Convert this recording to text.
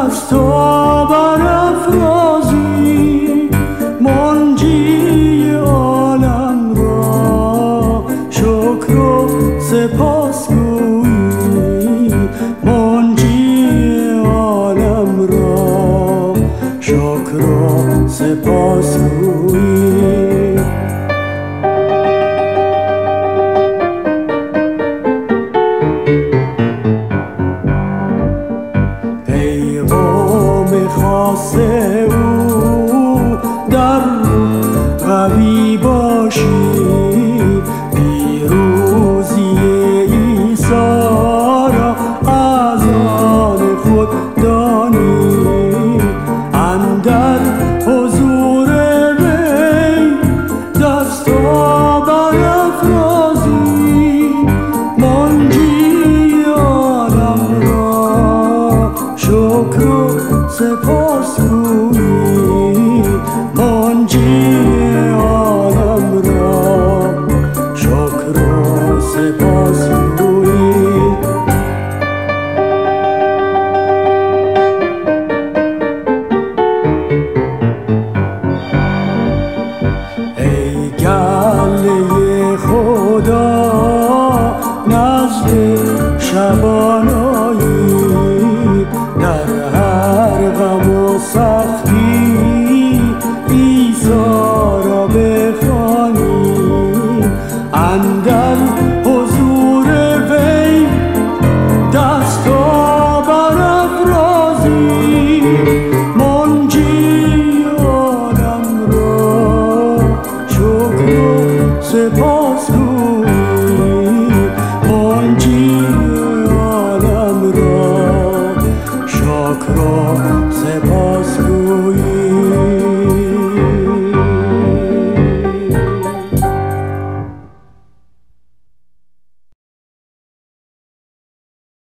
دستا برافرازی منجی عالم را شکر و سپاس گویی منجی عالم را شکر و سپاس گویی پیغام خاص او در قوی باشی پیروزی عیسی را از آن خود دانی اندر حضور وی دستا برافرازی منجی عالم را شکر و سپاس گویی منجی عالم را شکر و سپاس گویی ای گله خدا نزد شبانایی در هر غم و سختی عیسی را بخوانی اندر حضور وی دستا برافرازی منجی عالم را شکر و سپاس